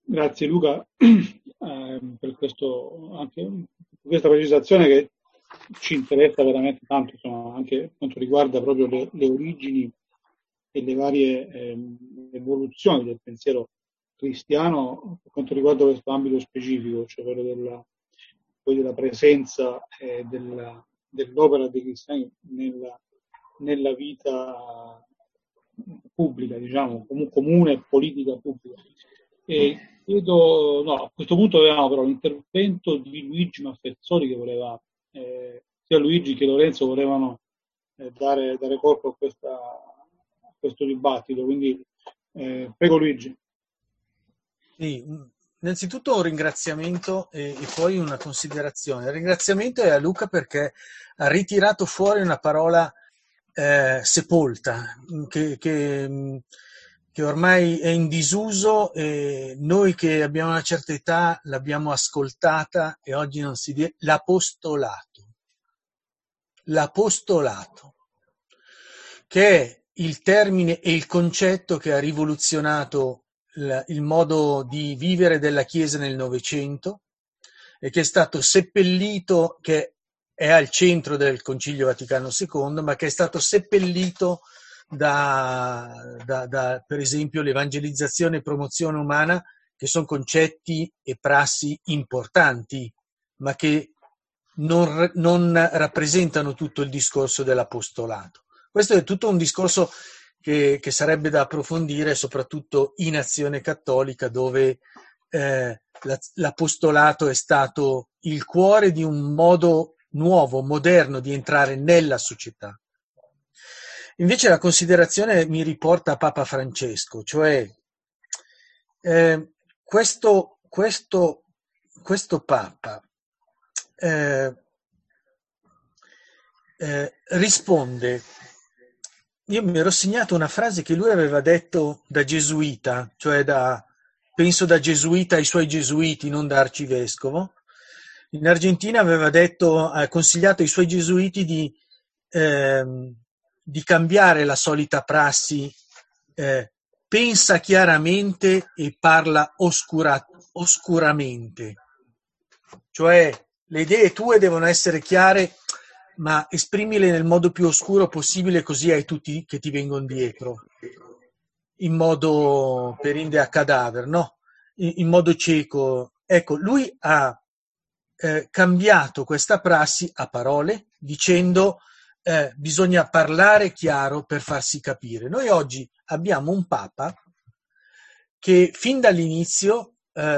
Grazie Luca per anche questa precisazione che ci interessa veramente tanto, insomma, anche per quanto riguarda proprio le origini e le varie evoluzioni del pensiero cristiano per quanto riguarda questo ambito specifico, cioè quello poi della presenza dell'opera dei cristiani nella vita pubblica, diciamo, comune e politica pubblica. E credo, no, a questo punto avevamo però l'intervento di Luigi Maffezzoli che voleva, sia Luigi che Lorenzo volevano dare corpo a questo dibattito, quindi prego Luigi. Sì, innanzitutto un ringraziamento e poi una considerazione. Il ringraziamento è a Luca perché ha ritirato fuori una parola sepolta, che ormai è in disuso e noi che abbiamo una certa età l'abbiamo ascoltata e oggi non si dice l'apostolato. L'apostolato, che è il termine e il concetto che ha rivoluzionato il modo di vivere della Chiesa nel Novecento e che è stato seppellito, che è al centro del Concilio Vaticano II, ma che è stato seppellito per esempio, l'evangelizzazione e promozione umana, che sono concetti e prassi importanti, ma che non rappresentano tutto il discorso dell'apostolato. Questo è tutto un discorso che sarebbe da approfondire, soprattutto in Azione Cattolica, dove l'apostolato è stato il cuore di un modo nuovo, moderno di entrare nella società. Invece la considerazione mi riporta a Papa Francesco, cioè questo Papa eh, risponde. Io mi ero segnato una frase che lui aveva detto da gesuita, cioè penso da gesuita ai suoi gesuiti, non da arcivescovo. In Argentina ha consigliato ai suoi gesuiti di cambiare la solita prassi, pensa chiaramente e parla oscuramente. Cioè le idee tue devono essere chiare, ma esprimile nel modo più oscuro possibile, così hai tutti che ti vengono dietro, in modo perinde a cadaver, no? In modo cieco. Ecco, lui ha cambiato questa prassi a parole, dicendo bisogna parlare chiaro per farsi capire. Noi oggi abbiamo un Papa che fin dall'inizio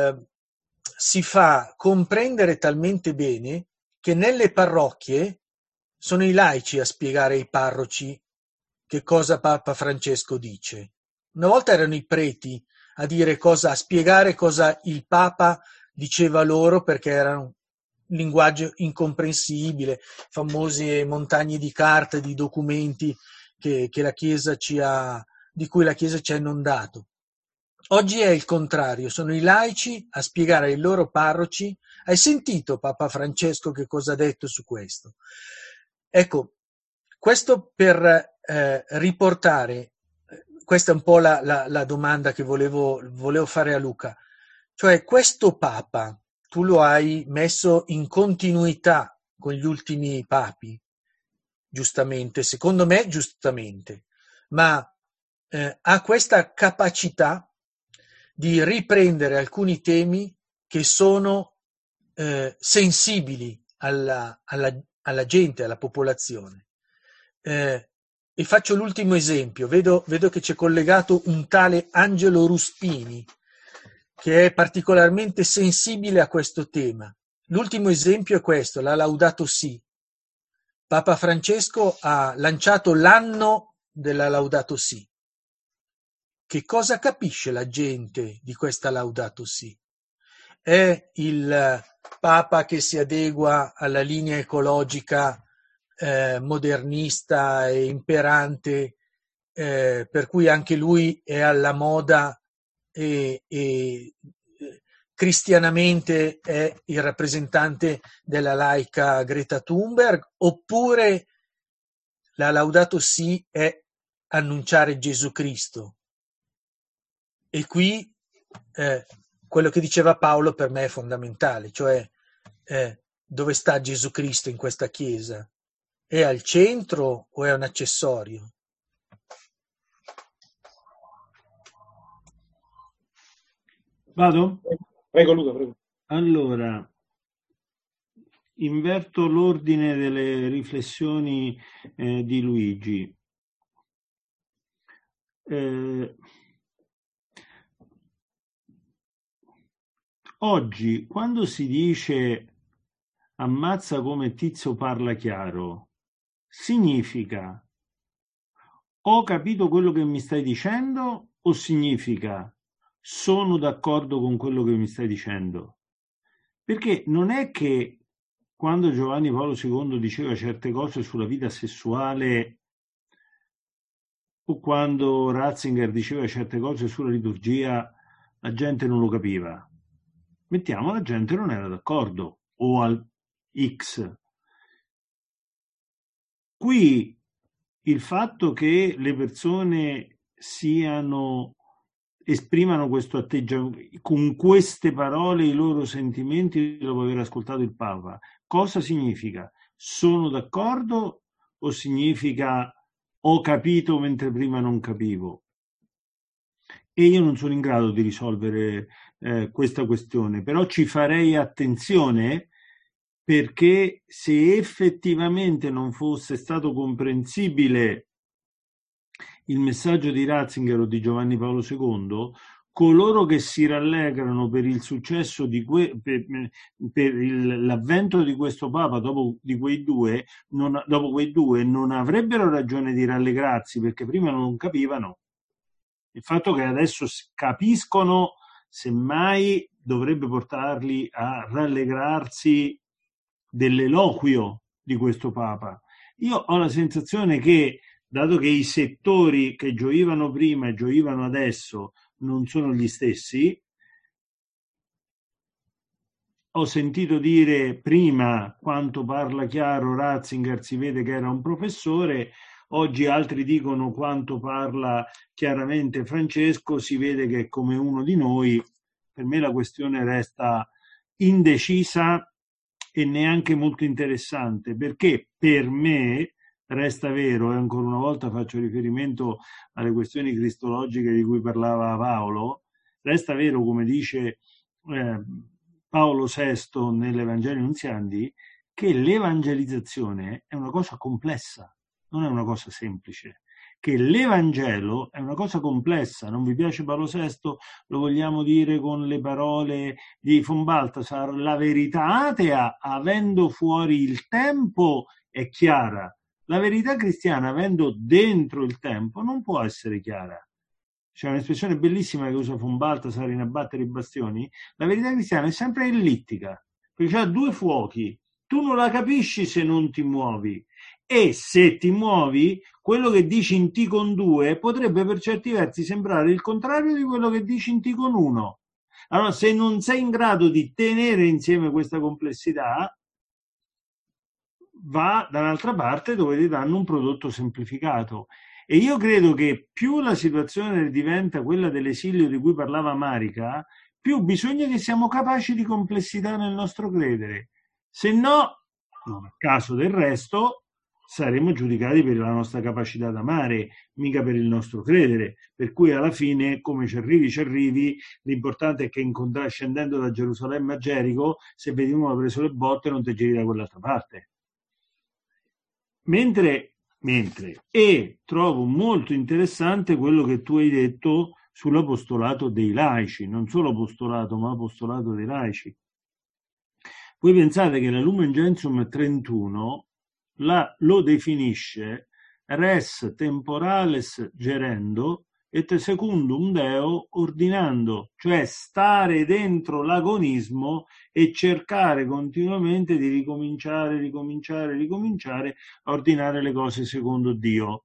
si fa comprendere talmente bene che nelle parrocchie sono i laici a spiegare ai parroci che cosa Papa Francesco dice. Una volta erano i preti a spiegare cosa il Papa diceva loro, perché era un linguaggio incomprensibile, famose montagne di carte, di documenti che la Chiesa di cui la Chiesa ci ha inondato. Oggi è il contrario, sono i laici a spiegare ai loro parroci. Hai sentito Papa Francesco che cosa ha detto su questo? Ecco, questo per riportare, questa è un po' la domanda che volevo fare a Luca, cioè questo Papa tu lo hai messo in continuità con gli ultimi papi, giustamente, secondo me giustamente, ma ha questa capacità di riprendere alcuni temi che sono sensibili alla gente, alla popolazione. E faccio l'ultimo esempio, vedo che c'è collegato un tale Angelo Ruspini, che è particolarmente sensibile a questo tema. L'ultimo esempio è questo, la Laudato Si. Papa Francesco ha lanciato l'anno della Laudato Si. Che cosa capisce la gente di questa Laudato Si? È il Papa che si adegua alla linea ecologica modernista e imperante, per cui anche lui è alla moda e cristianamente è il rappresentante della laica Greta Thunberg, oppure la Laudato Si è annunciare Gesù Cristo. E qui quello che diceva Paolo per me è fondamentale, cioè dove sta Gesù Cristo in questa Chiesa? È al centro o è un accessorio? Vado? Prego Luca, prego. Allora, inverto l'ordine delle riflessioni di Luigi. Oggi, quando si dice ammazza come Tizio parla chiaro, significa ho capito quello che mi stai dicendo o significa sono d'accordo con quello che mi stai dicendo? Perché non è che quando Giovanni Paolo II diceva certe cose sulla vita sessuale o quando Ratzinger diceva certe cose sulla liturgia, la gente non lo capiva. Mettiamo, la gente non era d'accordo, o al X. Qui il fatto che le persone esprimano questo atteggiamento, con queste parole i loro sentimenti dopo aver ascoltato il Papa, cosa significa? Sono d'accordo o significa ho capito mentre prima non capivo? E io non sono in grado di risolvere questa questione, però ci farei attenzione, perché se effettivamente non fosse stato comprensibile il messaggio di Ratzinger o di Giovanni Paolo II, coloro che si rallegrano per il successo per l'avvento di questo Papa dopo quei due non avrebbero ragione di rallegrarsi, perché prima non capivano. Il fatto che adesso capiscono, semmai, dovrebbe portarli a rallegrarsi dell'eloquio di questo Papa. Io ho la sensazione che, dato che i settori che gioivano prima e gioivano adesso non sono gli stessi, ho sentito dire prima quanto parla chiaro Ratzinger, si vede che era un professore, oggi altri dicono quanto parla chiaramente Francesco, si vede che è come uno di noi. Per me la questione resta indecisa e neanche molto interessante, perché per me resta vero, e ancora una volta faccio riferimento alle questioni cristologiche di cui parlava Paolo, resta vero, come dice Paolo VI nell'Evangelio Nunziandi, che l'evangelizzazione è una cosa complessa, non è una cosa semplice, che l'Evangelo è una cosa complessa. Non vi piace Paolo VI? Lo vogliamo dire con le parole di von Balthasar: la verità atea, avendo fuori il tempo, è chiara. La verità cristiana, avendo dentro il tempo, non può essere chiara. C'è un'espressione bellissima che usa von Balthasar in Abbattere i bastioni: la verità cristiana è sempre ellittica, perché c'ha due fuochi, tu non la capisci se non ti muovi, e se ti muovi, quello che dici in T con 2 potrebbe per certi versi sembrare il contrario di quello che dici in T con 1. Allora, se non sei in grado di tenere insieme questa complessità, va dall'altra parte dove ti danno un prodotto semplificato. E io credo che più la situazione diventa quella dell'esilio di cui parlava Marica, più bisogna che siamo capaci di complessità nel nostro credere. Se no, non a caso del resto, saremo giudicati per la nostra capacità d'amare, mica per il nostro credere. Per cui alla fine, come ci arrivi, l'importante è che scendendo da Gerusalemme a Gerico, se vedi uno ha preso le botte, non ti giri da quell'altra parte. E trovo molto interessante quello che tu hai detto sull'apostolato dei laici, non solo apostolato, ma apostolato dei laici. Voi pensate che la Lumen Gentium 31 lo definisce res temporales gerendo et secundum Deo ordinando, cioè stare dentro l'agonismo e cercare continuamente di ricominciare a ordinare le cose secondo Dio.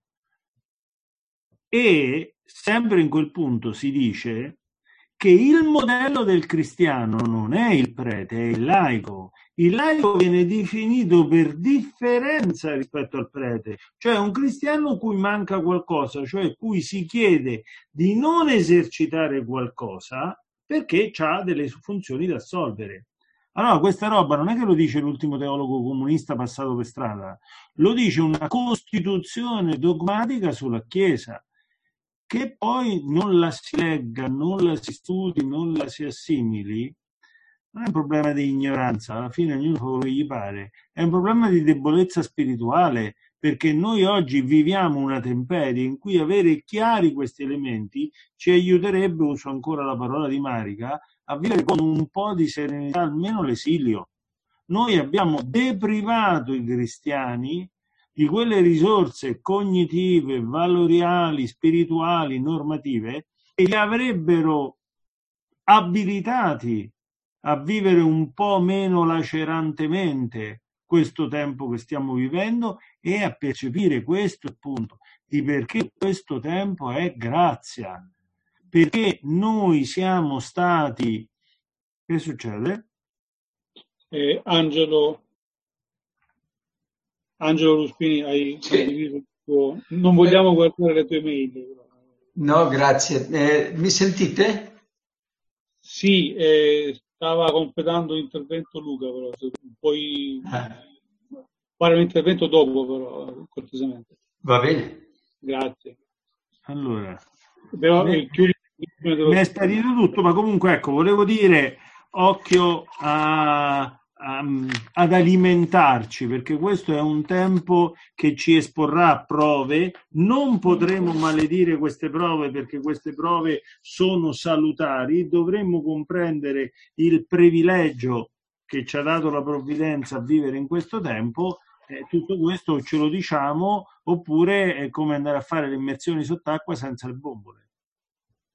E sempre in quel punto si dice che il modello del cristiano non è il prete, è il laico. Il laico viene definito per differenza rispetto al prete, cioè un cristiano cui manca qualcosa, cioè cui si chiede di non esercitare qualcosa, perché ha delle funzioni da assolvere. Allora, questa roba non è che lo dice l'ultimo teologo comunista passato per strada, lo dice una Costituzione dogmatica sulla Chiesa, che poi non la si legga, non la si studi, non la si assimili, non è un problema di ignoranza, alla fine ognuno fa quello che gli pare, è un problema di debolezza spirituale, perché noi oggi viviamo una temperie in cui avere chiari questi elementi ci aiuterebbe, uso ancora la parola di Marica, a vivere con un po' di serenità, almeno l'esilio. Noi abbiamo deprivato i cristiani di quelle risorse cognitive, valoriali, spirituali, normative, che li avrebbero abilitati a vivere un po' meno lacerantemente questo tempo che stiamo vivendo e a percepire questo punto di perché questo tempo è grazia, perché noi siamo stati... Che succede? Angelo Ruspini, hai condiviso il tuo... Non vogliamo guardare le tue mail. No, grazie. Mi sentite? Sì, stava completando l'intervento Luca, però se puoi fare un intervento dopo, però, cortesemente. Va bene. Grazie. Allora, Però mi è sparito tutto, ma comunque ecco, volevo dire occhio ad alimentarci, perché questo è un tempo che ci esporrà a prove. Non potremo maledire queste prove, perché queste prove sono salutari. Dovremmo comprendere il privilegio che ci ha dato la provvidenza a vivere in questo tempo. Tutto questo ce lo diciamo, oppure è come andare a fare le immersioni sott'acqua senza le bombole.